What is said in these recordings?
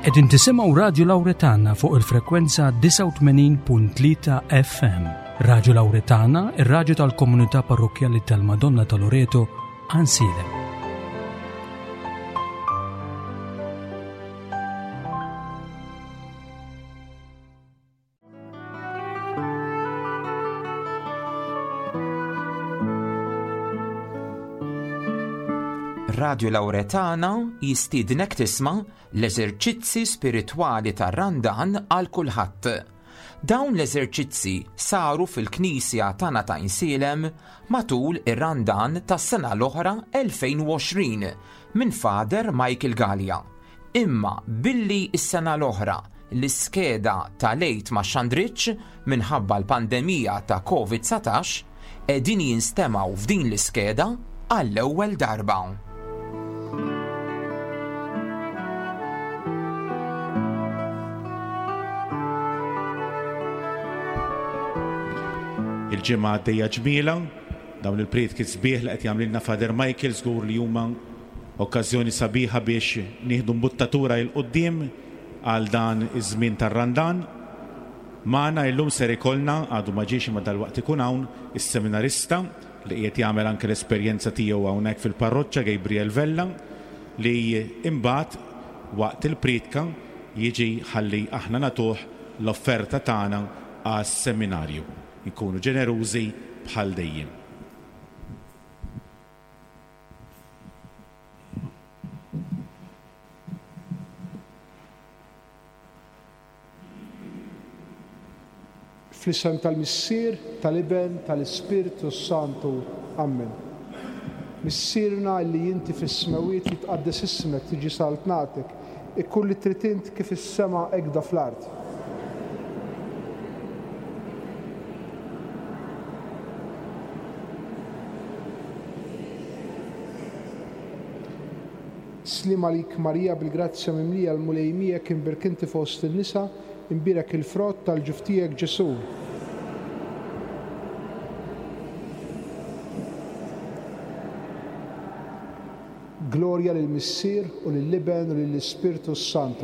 Qegħdin tisimgħu Radju Lawretana fuq il-frekwenza 89.3 FM. Radju Lawretana, ir-radju tal-Komunità Parrokjali tal-Madonna ta' Loreto, Ansilem. Radju Lawretana jistiednek tisma' l-eżerċizzi spiritwali tar-Randan għal kulħadd. Dawn l-eżerċizzi saru fil-Knisja tagħna ta' Ansilem matul ir-Randan tas-sena l-oħra 2020 minn Father Michael Gallia. Imma billi s-sena l-oħra l-iskeda ta' lejt ma' xandritx minħabba l-pandemija ta' COVID-19 qegħdin jinstemaw f'din l-iskeda għall-ewwel darba. Il-ġimgħa għaddejja ġmiela, dawn il-predki sbieħ li qed jagħmlilna Father Michael żgur li huma okkażjoni sabiħa biex nieħdu mbuttatura il qudiem għal dan iż-żmien tar-Randan. Magħna llum ser ikollna għadu ma ġiex imma dalwaqt ikun hawn is-seminarista li qiegħed jagħmel anke l-esperjenza tiegħu hawnhekk fil-parroċċa Gabriel Vella li imbagħad waqt il-predka jiġi ħalli aħna nagħtuh l-offerta tagħna għas-seminarju. Nkunu ġenerużi bħal dejjem. Fl-isem tal-Missier, tal-Iben, tal-Ispiritu Santu. Amen. Missierna li inti fis-smawiet jitqaddes ismek tiġi saltnatek, ikun li trid int kif is-sema hekk fl-art. Slim għalik Marija bil-grazzja mimlija l-mulejmija kien berkinti fost il-nisa, imbirek il-frott tal-ġuftijek Ġesu. Gloria lill-Missier u lill-Iben u lill-Ispiritu Santu.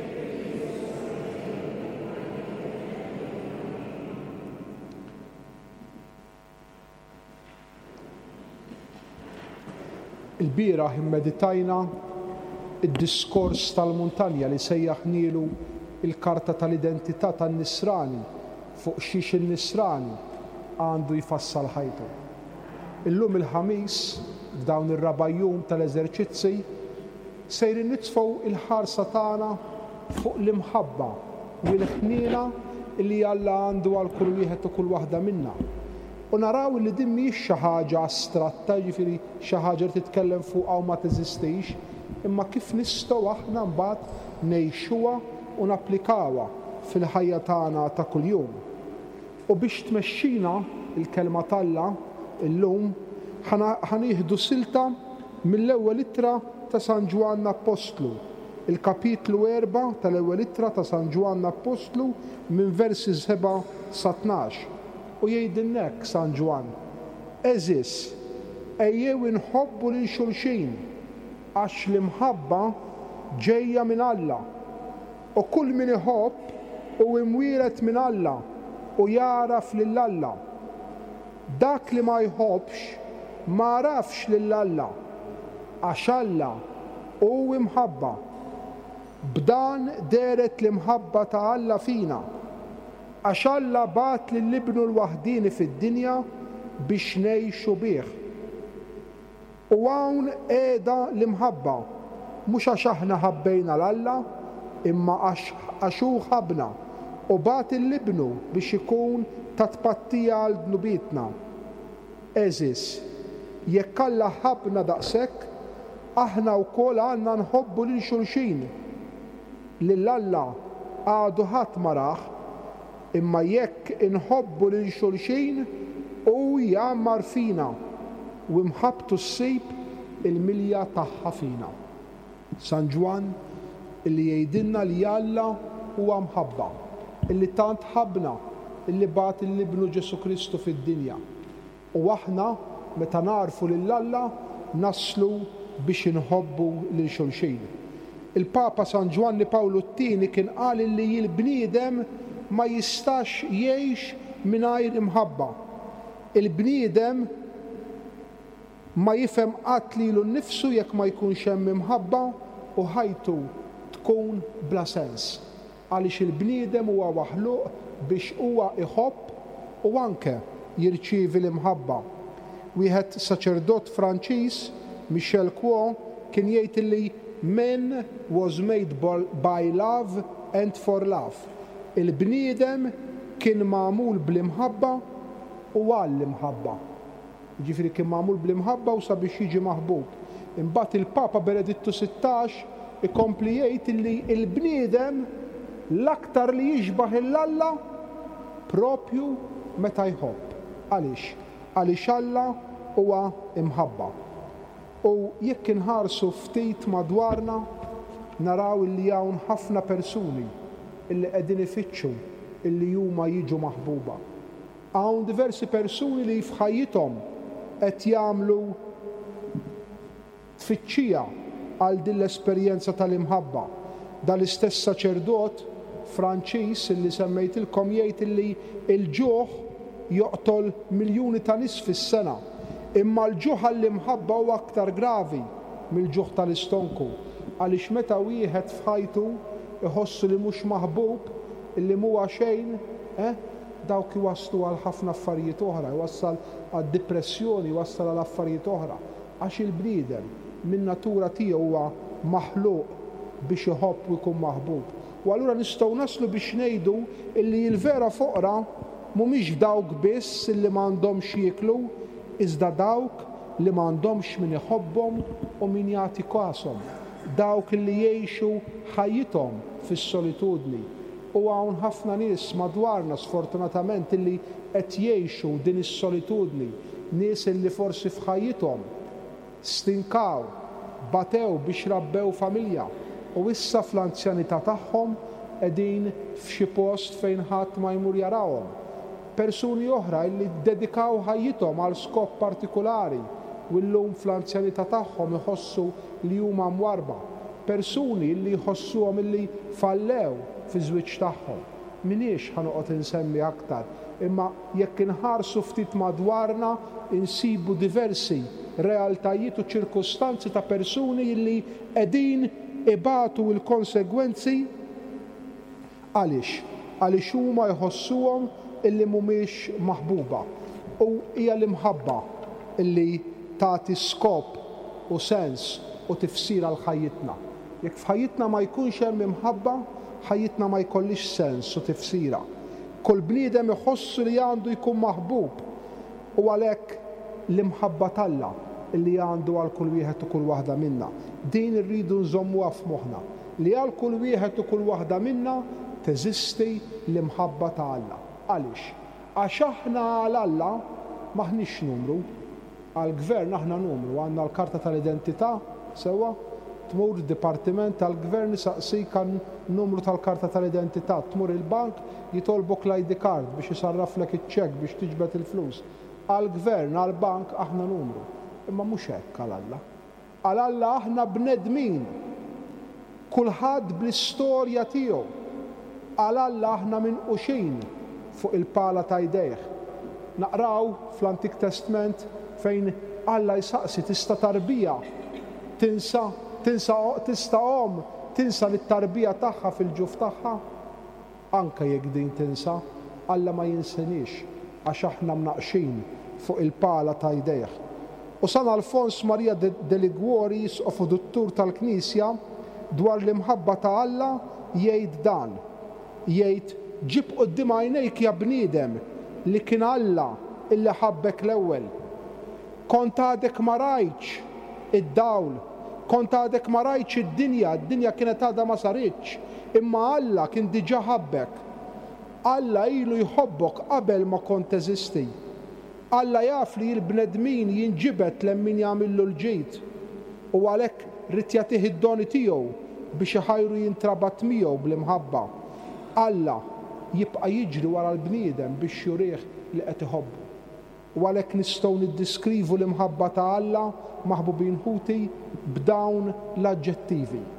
Il-bieraħ immeditajna id-diskors tal-muntanja li sejjaħnielu il-karta tal-identità tan-nisrani fuq xiex in-nisrani għandu jfassal ħajtu. Illum il-ħamis f'dawn ir-rabajjum tal-eżerċizzi sejrin nitfgħu il-ħarsa tagħna fuq l-imħabba u l-ħniena li Alla għandu għal kull wieħed u kull waħda minna. U naraw li din mhix xi ħaġa astratta, jiġifieri xi ħaġa li titkellem fuqha u ma teżistix, imma kif nistgħu aħna mbagħad ngħixuha u napplikawha fil-ħajja tagħna ta' kuljum. U biex tmexxina il-kelma talla illum ħanieħdu silta mill-ewwel ittra ta' San Ġwanna Apostlu, il-kapitlu 4 tal-ewwel ittra ta' San Ġwanna Apostlu minn versi 7 sa 12. U jgħidilnek San Ġwan, eżis, ejjew inħobbu lil xulxin, għax l-imħabba ġejja minn Alla. U kull min iħobb u imwieret minn Alla u jaraf lil Alla. Dak li ma jħobbx ma rafx lil Alla, għax Alla hu imħabba. B'dan deret l-imħabba ta' Alla fina, għax Alla bat lill-Ibnu l-waħdini fid-dinja biex ngħixu bih. U hawn qiegħda l-imħabba, mhux għax aħna ħabbejna l-Alla, imma għax hu ħabna u bat l-Ibnu biex ikun ta' tpattija għal dnubietna. Eżis, jekk Alla ħabna daqshekk, aħna wkoll għandna nħobbu lil xulxin. Lil Alla għadu ħadd ma rah, imma jekk inħobbu lil xulxin u jagħmar fina u mħabbtu ssib il-milja tagħha fina. San Ġwan illi jgħidilna li Alla huwa mħabba, illi tant ħabna, illi bat l-Ibnu Ġesu Kristu fid-dinja. U aħna meta narfu lil Alla naslu biex inħobbu lil xulxin. Il-Papa San Giovanni Pawlu II kien qal li l-bniedem ma jistax jgħix mingħajr imħabba. Il-bniedem ma jifhem qatt lilu nnifsu jekk ma jkunx hemm imħabba u ħajtu tkun bla sens. Għaliex il-bniedem huwa maħluq biex huwa iħobb u anke jirċievi l-imħabba. Wieħed saċerdot Franċiż, Michel Quo, kien jgħid li man was made by love and for love. Il-bniedem kien magħmul bl-imħabba u għall-imħabba. Ġifieri kien magħmul bl-imħabba u sabiex jiġi maħbub. Imbagħad il-Papa Benedittu 16 ikompli jgħid li l-bniedem l-aktar li jixbaħ il-Alla propju meta jħobb. Għaliex? Għaliex Alla huwa imħabba. U jekk inħarsu ftit madwarna naraw li hawn ħafna persuni illi qegħdin ifittxu illi huma jiġu maħbuba. Hawn diversi persuni li f'ħajjithom qed jagħmlu tfittxija għal din l-esperjenza tal-imħabba. Dal-istess saċerdot Franċiż illi semmejtilkom jgħid illi il-ġuħ joqtol miljuni ta' nies fis-sena. Imma l-ġuħ għall-imħabba huwa aktar gravi mill-ġuħ tal-istonku. Għaliex meta wieħed f'ħajtu iħossu li mhux maħbub, illi mhuwa xejn, dawk iwasslu għal ħafna affarijiet oħra, iwassal għad-depressjoni, iwassal għal affarijiet oħra. Għax il-bniedem min natura tiegħu huwa maħluq biex iħobb u jkun maħbub. U allura nistgħu naslu biex ngħidu illi l-vera foqra mhumiex dawk biss illi m'għandhomx jieklu, iżda dawk li m'għandhomx min iħobbhom u min jagħti kasom. Dawk li jgħixu ħajjithom fis-solitudni. U hawn ħafna nies madwarna sfortunatament illi qed jgħixu din is-solitudni, nies illi forsi f'ħajjithom stinkaw, batew biex rabbew familja u issa fl-anzjanità tagħhom qegħdin f'xi post fejn ħadd ma jmur jarawhom. Persuni oħra li dedikaw ħajjithom għal skop partikolari u llum fl-anzjanità tagħhom iħossu li huma mwarba. Persuni li jħossuhom li fallew fi żwieġ tagħhom. Minix ħanoqgħod insemmi aktar, imma jekk inħarsu ftit madwarna insibu diversi realtajiet u ċirkustanzi ta' persuni li qegħdin ibatu l-konsegwenzi għaliex huma jħossuhom illi mhumiex maħbuba. U hija l-imħabba illi tagħti skop u sens u tifsira l ħajjitna. Jekk f'ħajjitna ma jkunx hemm imħabba, ħajjitna ma jkollix sens u tifsira. Kull bniedem iħossu li għandu jkun maħbub u għalhekk l-imħabba talla illi għandu għal kull wieħed u kull waħda minna. Din irridu nżommuha f'moħħna li għal kull wieħed u kull waħda minna teżisti l-imħabba ta' Alla. Għaliex? Għax aħna għal Alla maħniex numru, għal-gvern aħna numru, għandna l-karta tal-identità sewwa, tmur dipartiment tal-gvern saqsik għan numru tal-karta tal-identità, tmur il-bank jitolbok l-ID card biex jisarraflek iċ-ċek biex tiġbed il-flus. Għal-gvern, għal-bank aħna numru, imma mhux hekk għal Alla. Għal Alla aħna bnedmin, kulħadd bl-istorja tiegħu. Għal Alla aħna minn uxin fuq il-pala ta' jdejh. Naqraw fl-Antik Testament fejn Alla jsaqsi tista' tarbija, tista' om, tinsa lit-tarbija tagħha fil-ġuf tagħha. Anke jekk din tinsa, Alla ma jinsenix għax aħna mnaqxin fuq il-pala ta' jdejh. U San Alfons Maria de Liguoris, ofuduttur tal-Knisja, dwar l-imħabba ta' Alla jgħid dan. Jgħid ġib qudiem għajnejk ja bniedem li kien Alla illi ħabbek l-ewwel. Kont għadek ma rajtx id-dawl, kont għadek ma rajtx id-dinja kienet għadha ma saritx, imma Alla kien diġà ħabbek. Alla ilu jħobbok qabel ma kont teżisti. Alla jaf li l-bnedmin jinġibet lemmin jagħmillu l-ġid u għalhekk rid jagħtih id-doni tiegħu biex iħajru jintrabat miegħu bl-imħabba. Alla jibqa' jiġri wara l-bniedem biex jurih li qed iħobbu. U għalhekk nistgħu niddiskrivu l-imħabba ta' Alla maħbubin ħuti b'dawn l-aġġettivi.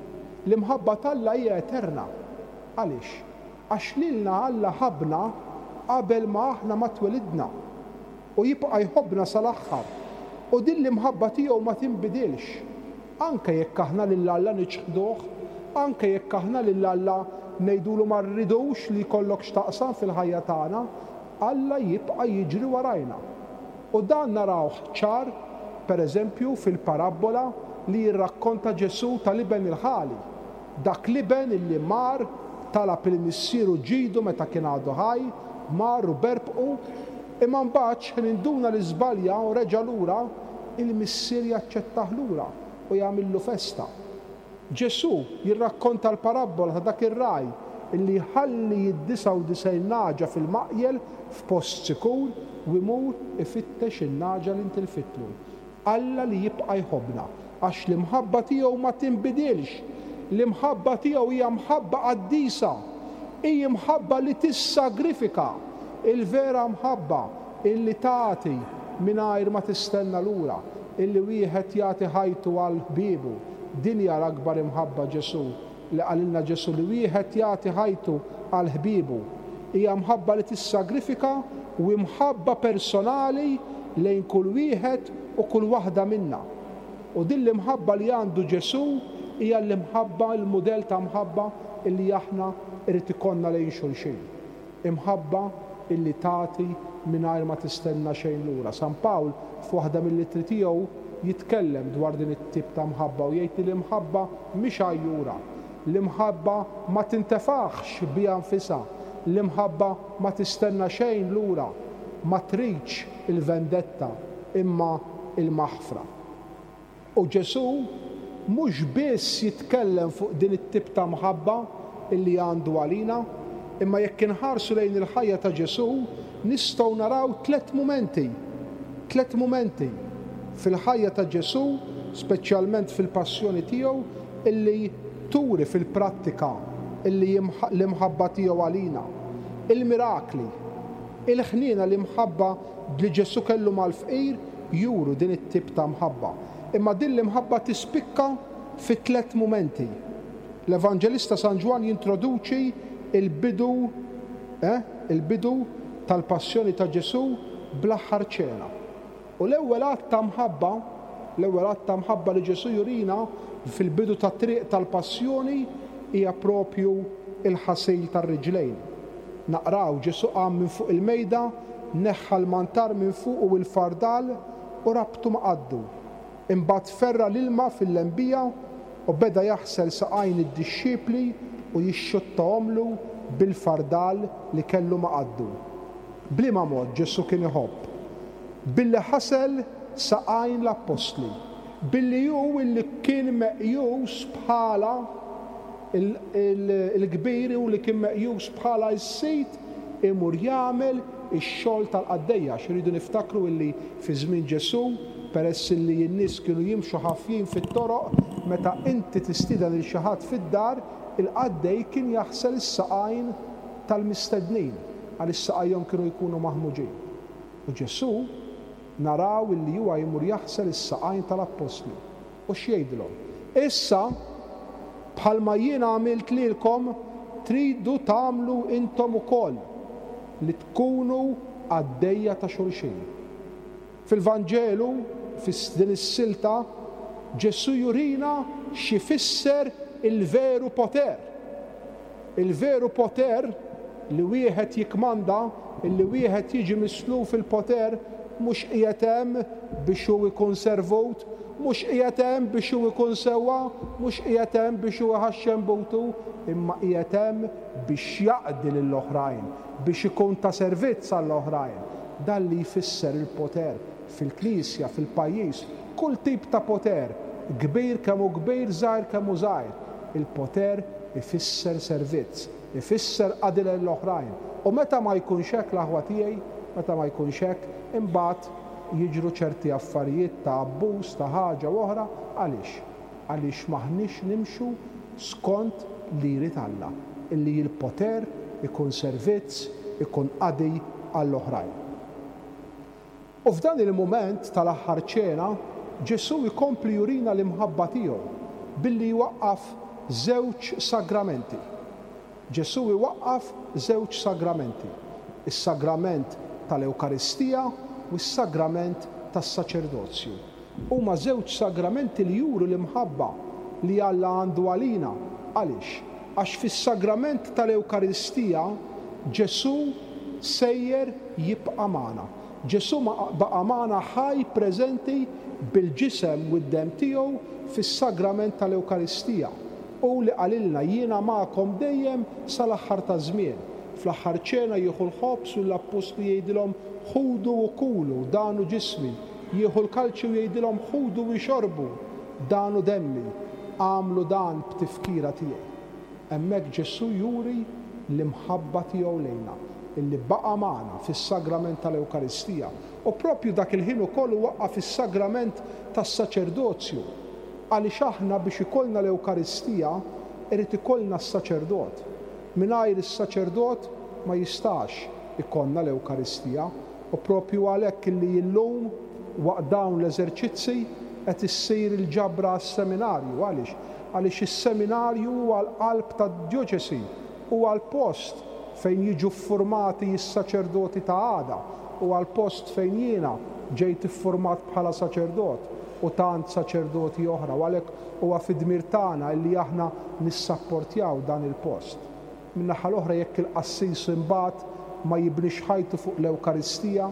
L-imħabba tal-Alla hija eterna. Għaliex? Għax lilna Alla ħabna qabel ma aħna ma twelidna u jibqa' jħobbna sal-aħħar. U din l-imħabba tiegħu ma tinbidilx. Anke jekk aħna lil Alla niċħduh, anke jekk aħna lil Alla ngħidulu ma rridux li jkollok x'taqsam fil-ħajja tagħna, Alla jibqa' jiġri warajna. U dan narawh ċar, pereżempju fil-parabola li jirrakkonta Ġesu tal-iben il-ħali. Dak l-iben illi mar talab il-missieru ġidu meta kien għadu ħaj, mar u berbqu, imma mbagħad ninduna li żbalja u reġa' lura, il-missier jaċċettah lura u jagħmillu festa. Ġesu jirrakkonta l-parabola ta' dak ir-raj illi ħalli id-99 naġa fil-maqjel f'post sikur u jmur ifittex in-naġa li ntilfitlu. Alla li jibqa' jħobbna għax l-imħabba tiegħu ma tinbidilx. L-imħabba tiegħu hija mħabba qaddisa, hija mħabba li tissagrifika, il-vera mħabba illi tagħti mingħajr ma tistenna lura, illi wieħed jagħti ħajtu għal ħbiebu. Din hija l-akbar imħabba Ġesu li qalilna Ġesu li wieħed jagħti ħajtu għal ħbiebu. Hija mħabba li tissagrifika u mħabba personali lejn kull wieħed u kull waħda minna. U din l-imħabba li għandu Ġesu hija l-imħabba, il-mudell ta' mħabba illi aħna irid ikollna lejn xulxin. Imħabba illi tagħti mingħajr ma tistenna xejn lura. San Pawl f'waħda mill-ittri tiegħu jitkellem dwar din it-tip ta' mħabba u jgħid li l-imħabba mhix għajjura. L-imħabba ma tintefaħx biha nfisha. L-imħabba ma tistenna xejn lura, ma tridx il-vendetta imma il-maħfra. U Ġesu mhux biss jitkellem fuq din it-tip ta' mħabba illi għandu għalina, imma jekk inħarsu lejn il-ħajja ta' Ġesu nistgħu naraw tliet mumenti fil-ħajja ta' Ġesu, speċjalment fil-passjoni tiegħu illi turi fil-prattika illi l-imħabba tiegħu għalina. Il-mirakli, il-ħniena l-imħabba li Ġesu kellu mal-fqir juru din it-tip ta' mħabba. Imma din l-imħabba tispikka fi tliet mumenti. L-Evanġelista San Ġwan jintroduċi il-bidu tal-passjoni ta' Ġesu bl-aħħar ċena. U l-ewwel att ta' mħabba li Ġesu jurina fil-bidu tat-triq tal-passjoni hija propju il-ħasil tar-riġlejn. Naqraw Ġesu qam minn fuq il-mejda, neħħa l-mantar minn fuq u l-fardal u rabtu maqaddu. Imbagħad ferra l-ilma fil-lembija u beda jaħsel saqajn id-dixxiepli u jixxuttahomlu bil-fardal li kellu maqaddu. Bliema mod Ġesu kien iħobb. Billi ħasel saqajn l-apostli, billi hu illi kien meqjus bħala il-kbir u li kien meqjus bħala s-sejt imur jagħmel ix-xogħol tal-qaddejja. Xiridu niftakru illi fi żmien Ġesu peress li n-nies kienu jimxu ħafjin fit-toroq, meta inti tistieden lil xi ħadd fid-dar, il-qaddej kien jaħsel is-saqajn tal-mistednin għal is-saqajhom kienu jkunu maħmuġin. U Ġesu naraw illi huwa jmur jaħsel is-saqajn tal-apostli. U x'jgħidilhom? Issa bħalma jiena għamilt lilkom tridu tagħmlu intom ukoll li tkunu għaddejja ta' xulxin. Fil-Vanġelu, f'din is-silta, Ġesu jurina x'ifisser il-veru poter. Il-veru poter li wieħed jikmanda, li wieħed jiġi mislu fil-poter mhux qiegħed hemm biex hu ikun servut, mhux qiegħed hemm biex hu ikun sewwa, mhux qiegħed hemm biex hu iħaxxem butu, imma qiegħed hemm biex jaqdi lill-oħrajn, biex ikun ta' servizz għall-oħrajn. Dan li jfisser il-poter fil-Knisja, fil-pajjiż, kull tip ta' poter, kbir kemm hu kbir, żgħir kemm hu żgħir. Il-poter ifisser servizz, ifisser qadi lill-oħrajn. U meta ma jkunx hekk l-aħwa tiegħi, meta ma jkunx hekk, imbagħad jiġru ċerti affarijiet ta' abbuż ta' ħaġa oħra. Għaliex? Għaliex maħniex nimxu skont li jrid Alla, illi l-poter ikun servizz, ikun qadi għall-oħrajn. U f'dan il-mument tal-aħħar ċena, Ġesu jkompli jurina l-imħabba tiegħu billi jwaqqaf żewġ sagramenti. Ġesu iwaqqaf żewġ sagramenti. Is-sagrament tal-Ewkaristija u s-sagrament tas-saċerdozju. Huma żewġ sagramenti li juru l-imħabba li Alla għandu għalina. Għaliex? Għax fis-sagrament tal-Ewkaristija Ġesu sejjer jibqa' magħna. Ġesu baqa' magħna ħaj preżenti bil-ġisem u d-dem tiegħu fis-sagrament tal-Ewkaristija. U li qalilna jiena magħkom dejjem sal-aħħar ta' żmien. Fl-aħħar ċena jieħu l-ħobs u l-apostli jgħidilhom ħudu u kulu dan hu ġismi. Jieħu l-kalċi u jgħidilhom ħudu u xorbu dan hu demmi. Għamlu dan b'tifkira tiegħi. Hemmhekk Ġesu juri l-imħabba tiegħu lejna illi baqa' magħna fis-sagrament tal-Ewkaristija. U proprju dak il-ħin ukoll waqqa fis-sagrament tas-saċerdozju. Għaliex aħna biex ikollna l-Ewkaristija irid ikollna s-saċerdot. Mingħajr is-saċerdot ma jistax ikollna l-Ewkaristija. U proprju għalhekk illi llum waqt dawn l-eżerċizzi qed issir il-ġabra għas-seminarju. Għaliex? Għaliex is-seminarju huwa l-qalb tad-djoċesi, huwa l-post fejn jiġu ffurmati s-saċerdoti ta' għada, huwa l-post fejn jiena ġejt iffurmat bħala saċerdot u tant saċerdoti oħra, u għalhekk huwa fid-dmir tagħna li aħna nissapportjaw dan il-post. Min-naħa l-oħra jekk il-qassis imbagħad ma jibnix ħajtu fuq l-Ewkaristija,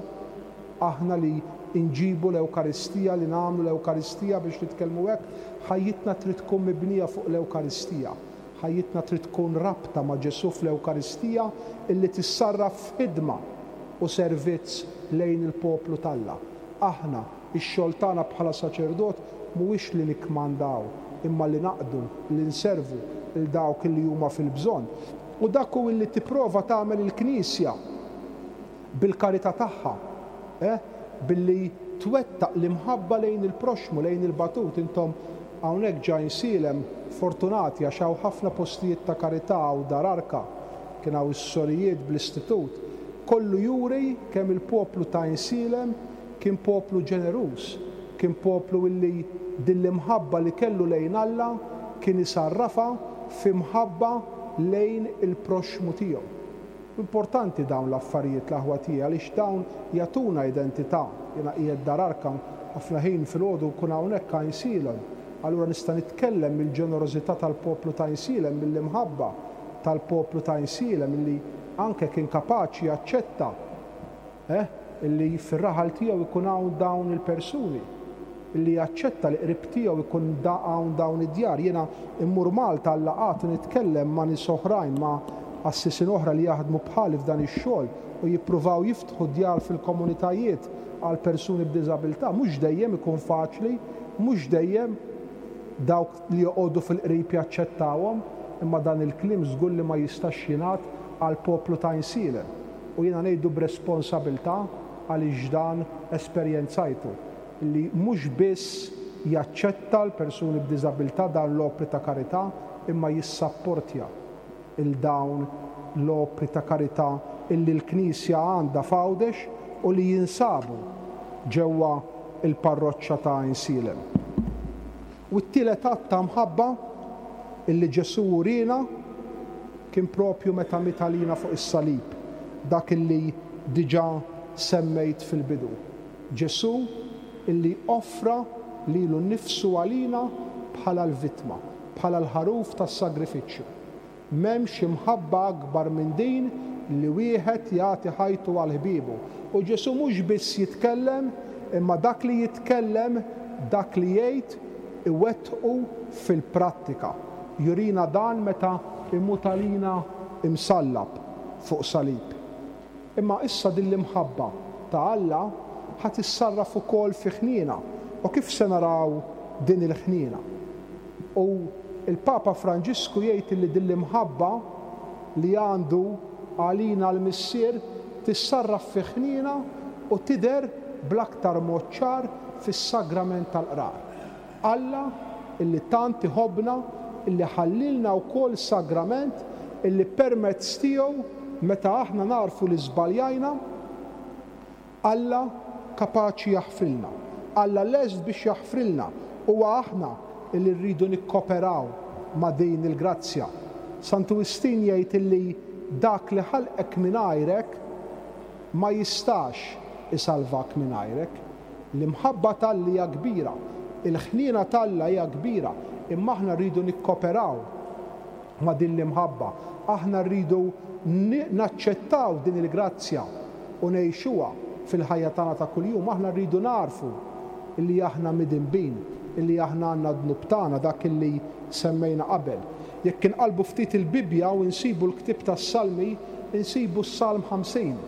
aħna li inġibu l-Ewkaristija, li nagħmlu l-Ewkaristija biex nitkellmu hekk, ħajjitna trid tkun mibnija fuq l-Ewkaristija. Ħajjitna trid tkun rabta ma' Ġesu fl-Ewkaristija illi tissarraf f'ħidma u servizz lejn il-poplu talla. Aħna ix-xogħol tagħna bħala saċerdot mhuwiex li nikmandaw, imma li naqdu, li nservu il dawk li huma fil-bżonn. U dak hu li tipprova tagħmel il-Knisja bil-karità tagħha, billi twettaq l-imħabba lejn il-proxmu, lejn il-batut. Intom hawnhekk ġa Insilem fortunati għax hawn ħafna postijiet ta' karità u dar arka, kien hawn is-sorijiet bl-istitut. Kollu juri kemm il-poplu ta' Insilem kien poplu ġeneruż, kien poplu illi din l-imħabba li kellu lejn Alla kien isarrafa f'imħabba lejn il-proxmu tiegħu. Importanti dawn l-affarijiet l-aħwa tiegħi għaliex dawn jagħtuna identità. Jiena qiegħed dar arka ħafna ħin filgħodu nkun hawnhekk Insilem. Allura nista' nitkellem mill-ġenerożità tal-poplu ta' Insilem, mill-imħabba tal-poplu ta' Insilem illi anke kien kapaċi jaċċetta illi fir-raħal tiegħu jkun hawn dawn il-persuni, illi jaċċetta li qrib tiegħu jkun hawn dawn id-djar. Jiena immur Malta għal laqgħat nitkellem ma' nies oħrajn, ma' assisin oħra li jaħdmu bħali f'dan ix-xogħol u jippruvaw jiftħu djar fil-komunitajiet għal persuni b'diżabilità. Mhux dejjem ikun faċli, mhux dejjem dawk li joqogħdu fil-qrib jaċċettawhom, imma dan il-kliem żgur li ma jistax jingħad għall poplu ta' Insilem. U jiena ngħidu b'responsabilità għaliex dan esperjenzajtu li mhux biss jaċċetta l-persuni b'diżabilità dan l-opri ta' karità, imma jissapportja il-dawn l-opri ta' karità illi l-Knisja għandha f'Għawdex u li jinsabu ġewwa il-parroċċa ta' Insilem. U t-tielet att ta' mħabba illi Ġesu urina kien propju meta mitalina fuq is-salib, dak illi diġà semmejt fil-bidu. Ġesu illi offra lilu nnifsu għalina bħala l-vittma, bħala l-ħaruf tas-sagrifiċċju. M'hemmx imħabba akbar minn din li wieħed jagħti ħajtu għal ħbiebu. U Ġesu mhux biss jitkellem, imma dak li jitkellem, dak li jgħid iwettqu fil-prattika. Jurina dan meta immutalina imsallab fuq salib. Imma issa din l-imħabba ta' Alla ħadd issarraf ukoll fi ħniena. U kif se naraw din il-ħniena? U il-Papa Franġisku jgħid li din l-imħabba li għandu għalina l-missier tissarraf fi ħniena u tidher bl-aktar mod ċar fis-sagrament tal-qrar. Alla illi tant iħobbna, illi ħallilna wkoll sagrament illi permezz tiegħu meta aħna narfu li żbaljajna, Alla kapaċi jaħfrilna. Alla lest biex jaħfrilna. Huwa aħna illi rridu nikkoperaw ma' din il-grazzja. Santu Wistin jgħid illi dak li ħalqek mingħajrek ma jistax isalvak mingħajrek. L-imħabba tal-li hija kbira, il-ħniena tal-la hija kbira, imma aħna rridu nikkoperaw ma' din l-imħabba. Aħna rridu naċċettaw din il-grazzja u ngħixuha fil-ħajja tagħna ta' kuljum. Aħna rridu narfu illi aħna midinbin, illi aħna għandna dnub tagħna dak illi semmejna qabel. Jekk inqalbu ftit il-Bibja u nsibu l-ktib tas-Salmi, insibu s-Salm 50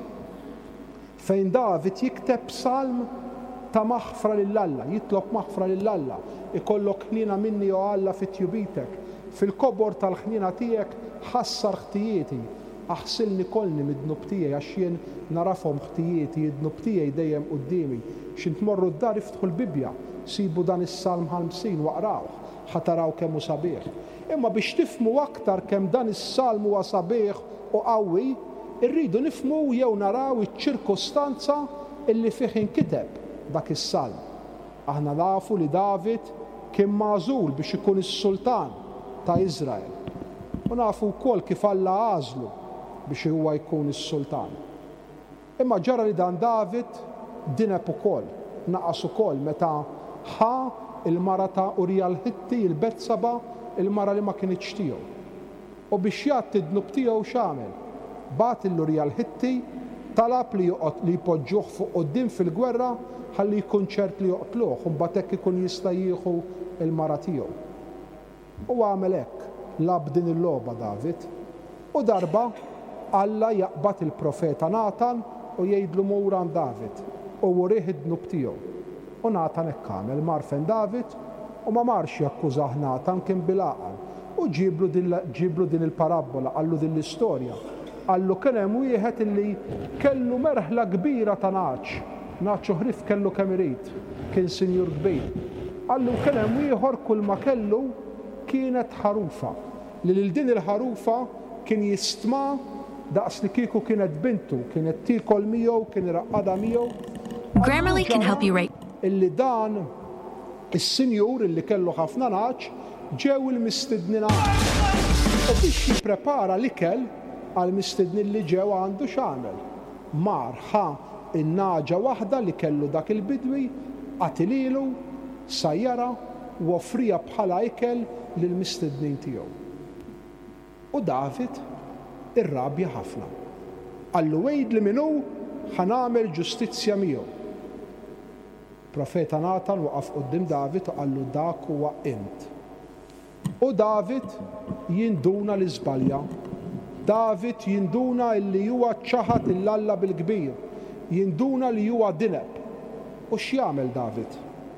fejn David jikteb salm ta' maħfra lill-Alla, jitlob maħfra lill-Alla. Ikollok ħniena minni o Alla fit-tjubitek, fil-kobor tal-ħniena tiegħek ħassar ħtijieti, aħsilni kolni mid-dnub tiegħi għax jien narafhom ħtijieti, id-dnub tiegħi dejjem qudiemi. X'int tmorru d-dar iftħu l-Bibja, sibu dan is-Salm 50 waqrawh, ħataraw kemm hu sabiħ. Imma biex tifhmu aktar kemm dan is-salm huwa sabiħ u qawwi, irridu nifhmu jew naraw iċ-ċirkostanza illi fih inkiteb dak is-salm. Aħna nafu li David kien magħżul biex ikun is-sultan ta' Iżrael. U nafu wkoll kif Alla għażlu biex huwa jkun is-sultan. Imma ġara li dan David dineb ukoll, naqas ukoll meta ħa il-mara ta' Urija l-Ħitti, il-Betsaba, il-mara li ma kienitx tiegħu. U biex jagħti d-dnub tiegħu x'għamel? Bat l-Urija l-Ħitti talab li jpoġġuh fuq quddiem fil-gwerra ħalli jkun ċert li joqtluh u mbagħad hekk ikun jista' jieħu l-mara tiegħu. U għamel hekk, lab din il-logħba David. U darba Alla jaqbad il-profeta Natan u jgħidlu mur għand David u wurih id-dnub tiegħu. U Natan hekk għamel, mar fejn David u ma marx jakkużah Natan, kien bil-għaqal. U ġiblu din il-parabola, għallu din l-istorja. Għallu kien hemm wieħed illi kellu merħla kbira ta' naċ. Naċ uħrif kellu kemm irid, kien sinjur kbir. Għallu kien hemm ieħor kull ma kellu kienet ħarufa. Li lil din il-ħarufa kien jistma' daqs li kieku kienet bintu, kienet tikol miegħu, kien iraqqada miegħu. Grammarly can help you write. Illi dan is-sinjur illi kellu ħafna naċ ġew il-mistednin u biex jipprepara l-ikel għal-mistednin li ġew għandu x'għamel. Mar ħa in-naġa waħda li kellu dak il-bidwi, qatililu, sajjara u offrija bħala ikel lill-mistednin tiegħu. U David irrabja ħafna. Qallu wejd li minnu ħanamel ġustizzja miegħu. Profeta Natan waqaf quddiem David u qallu dak huwa int. U David jinduna l-iżbalja. David jinduna li huwa ċaħat il-Alla bil-kbir. Jinduna li huwa dineb. U x'jagħmel David?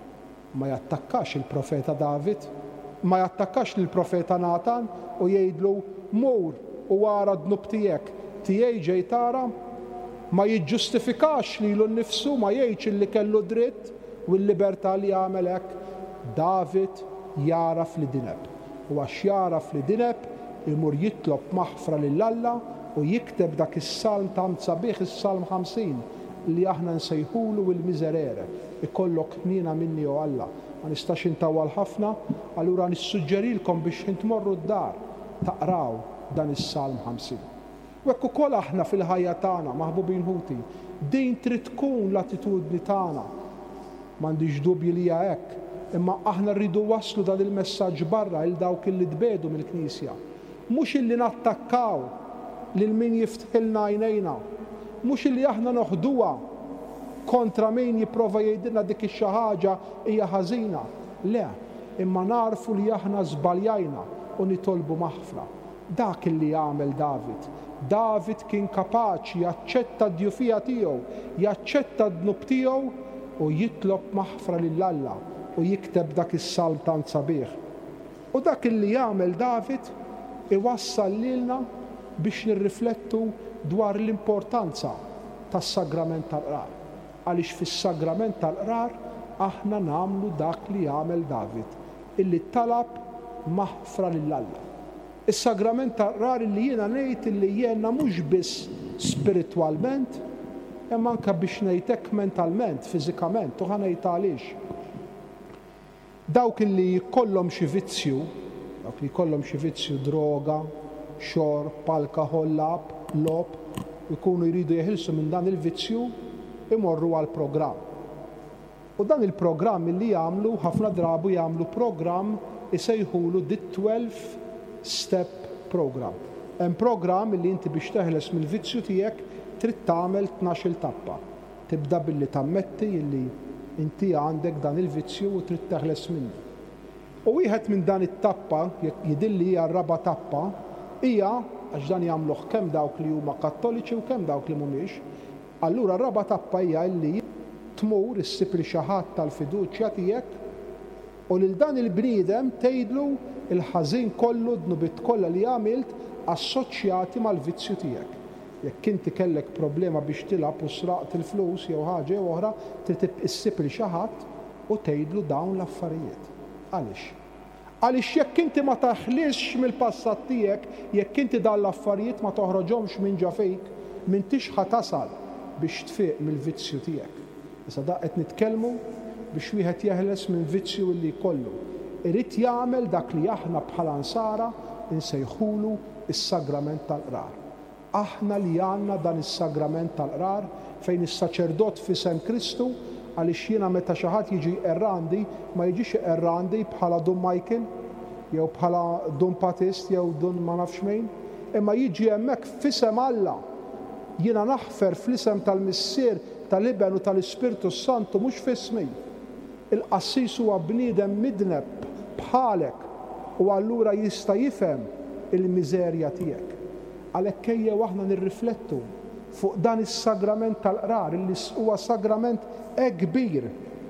Ma jattakkax il-profeta David, ma jattakkax lill-profeta Natan u jgħidlu mur u wara d-dnub tiegħek ġej tara, ma jiġġustifikax lilu nnifsu, ma jgħidx li kellu dritt u l-libertà li jagħmel hekk. David jaraf li dineb. U għax jaraf li dineb, imur jitlob maħfra lill-Alla u jikteb dak is-salm ta' sabiħ, is-salm 50 li aħna nsejħulu il-miżerere. Ikollok ħniena minni o Alla. Ma nistax intawwal ħafna, allura nissuġġerilkom biex intmorru d-dar taqraw dan is-salm 50. U hekk ukoll aħna fil-ħajja tagħna maħbubin ħuti, din trid tkun l-attitudni tagħna. M'għandix dubji li hija hekk, imma aħna rridu waslu dan il-messaġġ barra il dawk illi tbedu mill-Knisja. Mhux illi nattakkaw lil min jiftħilna għajnejna, mhux illi aħna noħduha kontra min jipprova jgħidilna dik xi ħaġa hija ħażina. Le, imma narfu li aħna żbaljajna u nitolbu maħfra. Dak illi jagħmel David. David kien kapaċi jaċċetta d-djufija tiegħu, jaċċetta d-dnub tiegħu u jitlob maħfra lill-Alla u jikteb dak is-salm tant sabiħ. U dak illi jagħmel David iwassal lilna biex nirriflettu dwar l-importanza tas-sagrament tal-qrar. Għaliex fis-sagrament tal-qrar aħna nagħmlu dak li jagħmel David, illi talab maħfra lill-Alla. Is-sagrament tal-qrar illi jiena ngħid illi jiena mhux biss spiritwalment, imma anke biex ngħidlek mentalment, fiżikament, u ħanejt għaliex. Dawk illi jkollhom xi vizzju, Dawk li jkollhom xi vizzju droga, xorb, alkohol, lob, ikunu jridu jeħilsu minn dan il-vizzju imorru għal programm. U dan il-programm li jagħmlu ħafna drabu jagħmlu programm isejħulu the 12 step program. Hemm programm li inti biex teħles mill-vizzju tiegħek trid tagħmel 12 tappa. Tibda billi tammetti li inti għandek dan il-vizzju u trid teħles minnu. U wieħed minn dan it-tappa, jidilli hija r-raba tappa, hija għax dan jagħmluh kemm dawk li huma kattoliċi u kemm dawk li mhumiex. Allura r-raba tappa hija li tmur issib li xi ħadd tal-fiduċja tiegħek u lil dan il-bniedem tgħidlu il-ħażin kollu d-nubit kollha li għamilt assoċjati mal-vizzju tiegħek. Jekk inti kellek problema biex tilab u sraqt il-flus jew ħaġa jew oħra, trid issib li xi ħadd u tgħidlu dawn l-affarijiet. Għaliex? Għaliex jekk inti ma taħlisx mill-passat tiegħek, jekk inti dan l-affarijiet ma toħroġhomx minn ġa fejk, m'intix ħatasal biex tfiq mill-vizzju tiegħek. Issa da qed nitkellmu biex wieħed jeħles minn vizzju li jkollu. Irid jagħmel dak li aħna bħala Ansara insejħulu is-sagrament tal-qrar. Aħna li għandna dan is-sagrament tal-qrar fejn is-saċerdot f'isem Kristu għaliex jiena meta xi ħadd jiġi errandi ma jiġix errandi bħala Dun Michael jew bħala Dun Patist jew Dun ma nafx mejn, imma jiġi hemmhekk f'isem Alla. Jiena naħfer fl-isem tal-Missier tal-Iben u tal-Ispirtu Santu mhux f'ismi. Il-qassis huwa bniedem midneb bħalek u allura jista' jifhem il-miżerja tiegħek. Għalhekk ejjew aħna nirriflettu fuq dan is-sagrament tal-qrar li huwa sagrament kbir.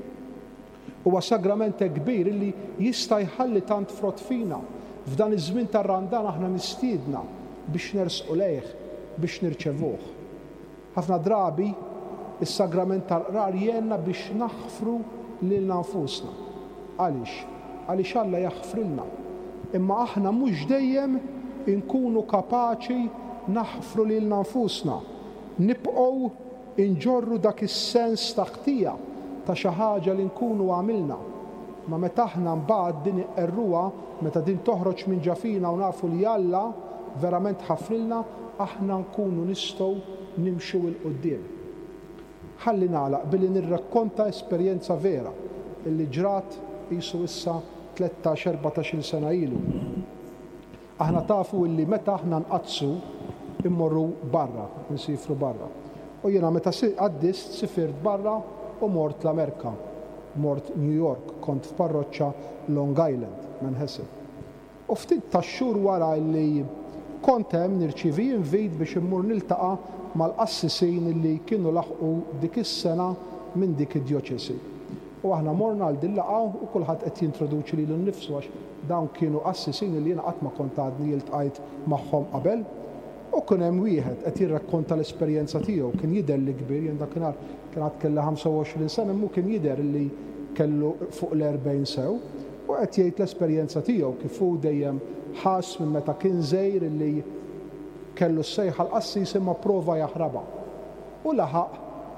Huwa sagrament kbir li jista' jħalli tant frott fina. F'dan iż-żmien tar-Randan aħna mistiedna biex nersqu lejh, biex nirċevuh. Ħafna drabi is-sagrament tal-qrar jenna biex naħfru lilna nfusna. Għaliex? Għaliex Alla jaħfrilna. Imma aħna mhux dejjem inkunu kapaċi naħfru lilna nfusna. Nibqgħu inġorru dak is-sens ta' ħtija ta' xi ħaġa li nkunu għamilna. Ma meta aħna mbagħad din iqerruha, meta din toħroġ minn ġafina u nafu li Alla verament ħafrilna, aħna nkunu nistgħu nimxu il qudiem. Ħalli nagħlaq billi nirrakkonta esperjenza vera illi ġrat qisu issa 13-14 sena ilu. Aħna tafu illi meta aħna nqazzu immorru barra, nsifru barra. U jiena meta għaddist sifirt barra u mort l-Amerika, mort New York, kont f'parroċċa Long Island, Manhasset. U ftit tax-xhur wara li kont hemm nirċievi invit biex immur niltaqa' mal-qassisin li kienu laħqu dik is-sena minn dik id-djoċesi. U aħna morna għal din laqgħa u kulħadd qed jintroduċi lilu nnifsu għax dawn kienu qassisin li jiena qatt ma kont għadni jiltqajt magħhom qabel. U kien hemm wieħed qed jirrakkonta l-esperjenza tiegħu, kien jidher li kbir, jien dakinhar kien għad kellha 25 sena, imma kien jidher li kellu fuq l-40 sew u qed jgħid l-esperjenza tiegħu kif hu dejjem ħass minn meta kien żgħir li kellu s-sejħa l-qassis imma prova jaħrabha. U laħaq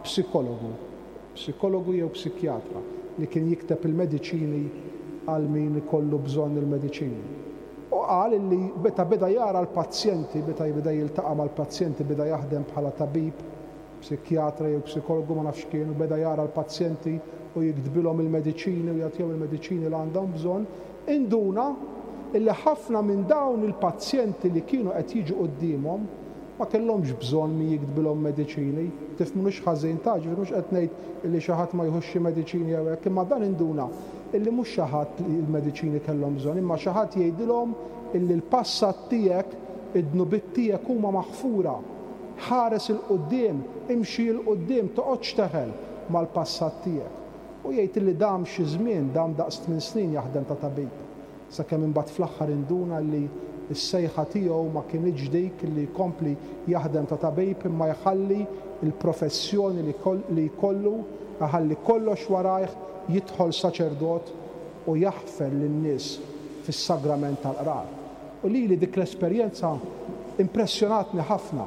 psikologu jew psikjatra li kien jikteb il-mediċini għal min ikollu bżonn il-mediċini. U qal li beda jara l-pazjenti, beda jiltaqa' mal-pazjenti, beda jaħdem bħala tabib, psikjatra jew psikologu ma nafx kienu, beda jara l-pazjenti u jiktbilhom il-mediċini u jagħtihom il-mediċini li għandhom bżonn, induna illi ħafna minn dawn il-pazjenti li kienu qed jiġu qudiemhom ma kellhomx bżonn min jiktbilhom mediċini. Tifhmux ħażin taġi, mhux qed ngħid illi xi ħadd ma jħuxxi mediċini jew hekk, imma dan induna illi mhux xi ħadd li l-mediċini kellhom bżonn, imma xi ħadd jgħidilhom illi l-passat tiegħek, id-dnubiet tiegħek huma maħfura. Ħares il-qudiem, imxi l-qudiem, toqgħodx teħel mal-passat tiegħek. U jgħid illi dam xi żmien, dam daqs 8 snin jaħdem ta' tabib. Sakemm imbagħad fl-aħħar induna li s-sejħa tiegħu ma kienx dik li jkompli jaħdem ta' tabib imma jħalli il-professjoni li jkollu, ħalli kollox warajh jidħol saċerdot u jaħfer lin-nies fis-sagrament tal-qrar. U li dik l-esperjenza impressjonatni ħafna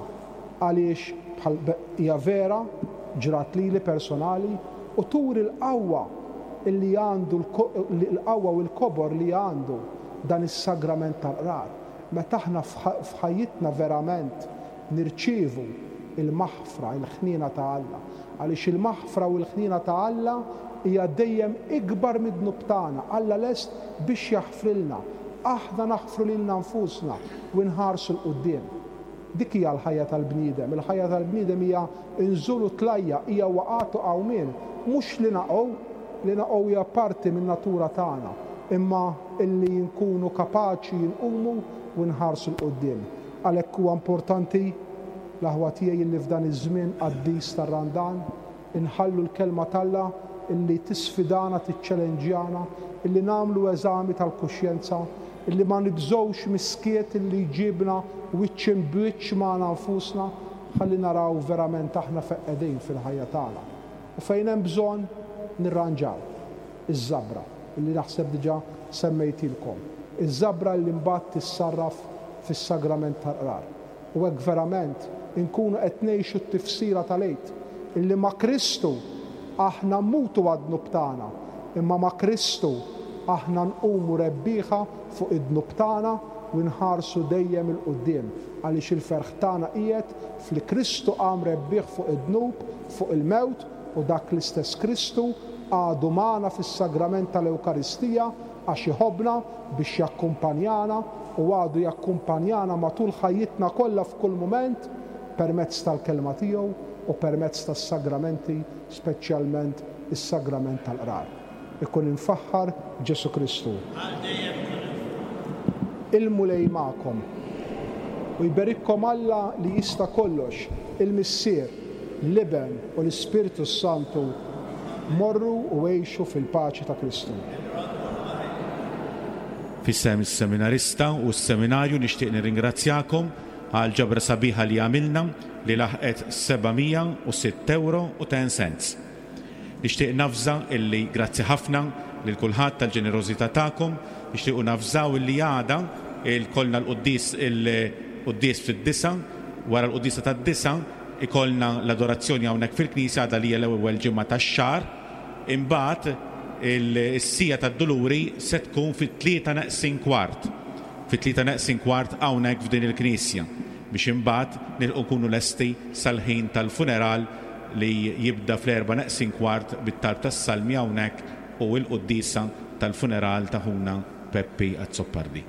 għaliex hija vera, ġrat lili personali u turi l-qawwa illi għandu l-qawwa u l-kobor li għandu dan is-sagrament tal-qrar. Meta aħna f'ħajjitna verament nirċievu il-maħfra, il-ħniena ta' Alla, għaliex il-maħfra u l-ħniena ta' Alla hija dejjem ikbar mid-dnub tagħna. Alla lest biex jaħfrilna, aħna naħfru lilna nfusna u nħarsu l-qudiem. Dik hija l-ħajja tal-bniedem. Il-ħajja tal-bniedem hija inżulu tlajja, hija waqgħatu qawmien, mhux li naqgħu hija parti min-natura tagħna, imma illi nkunu kapaċi nqumu u nħarsu l-qudiem. Għalhekk huwa importanti l-aħwa tiegħi li f'dan iż-żmien qaddis tar-Randan inħallu l-kelma talla illi tisfidana, tiċċelenġjana, illi nagħmlu eżami tal-kuxjenza, illi ma nibżgħux miskiet illi jġibna wiċċ b'wiċċ magħna nfusna, ħalli naraw verament aħna feqqedin fil-ħajja tagħna. U fejn hemm bżonn nirranġaw iż-żabra illi naħseb diġà semmejtilkom. Iż-żabra li mbagħad tissarraf fis-sagrament tal-qrar. U hekk verament inkunu qed ngħixu t-tifsira tal-għid illi ma' Kristu aħna mmutu għad-dnub tagħna, imma ma' Kristu aħna nqumu rebbieħa fuq id-dnub tagħna u nħarsu dejjem il-qudiem għaliex il-ferħ tagħna qiegħed fli Kristu qam rebbieħ fuq id-dnub, fuq il-mewt u dak l-istess Kristu għadu magħna fis-sagrament tal-Ewkaristija għax iħobbna biex jakkumpanjana u għadu jakkumpanjana matul ħajjitna kollha f'kull mument permezz tal-kelma tiegħu u permezz tas-sagramenti, speċjalment is-sagrament tal-qrar. Ikun infaħħar Ġesu Kristu. Ilmu lej magħkom u jberikkom Alla li jista' kollox, il-Missier, l-Iben u l-Ispiritu Santu morru u għejxu fil-paċi ta' Kristu. Fissem is-seminarista u s-seminarju nixtieq nirringrazzjakom għal ġabra sabiħa li għamilna li laħqet €706.10. Nixtieq nafża illi grazzi ħafna lil kulħadd tal-ġenerożità tagħkom, nixtiequ nafżaw illi għada il-kolna l-qudies fid-disa, wara l-qudiesa tad-disa ikolna l-adorazzjoni hawnhekk fil-Knisja għadha li hija l-ewwel ġimgħa tax-xahar, imbagħad il-sija tad-duluri se tkun fit-3:15. Fit-3:15 hawnhekk f'din il-Knisja biex imbagħad nilqu nkunu lesti sal-ħin tal-funeral li jibda fl-4:15 bit-tard tas-salmi hawnhekk u l-quddiesa tal-funeral ta' ħuna Peppi Azzoppardi.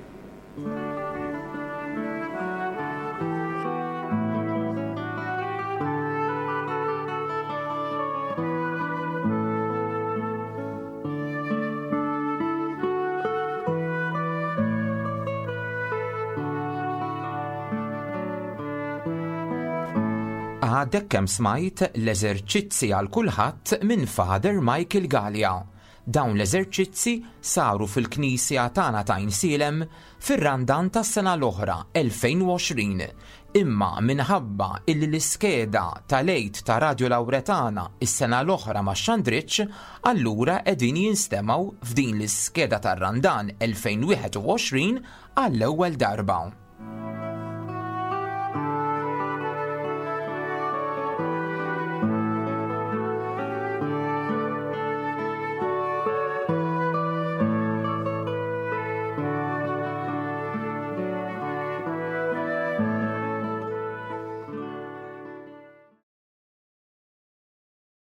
Għadek kemm smajt l-eżerċizzi għal kulħadd minn Father Michael Gallia. Dawn l-eżerċizzi saru fil-Knisja tagħna ta' Insilem fir-Randan tas-sena l-oħra 2020. Imma minħabba illi l-iskeda tal-għid ta' Radio Lauretana is-sena l-oħra ma' xandritx, allura qegħdin jinstemaw f'din l-iskeda tar-Randan 2021 għall-ewwel darba.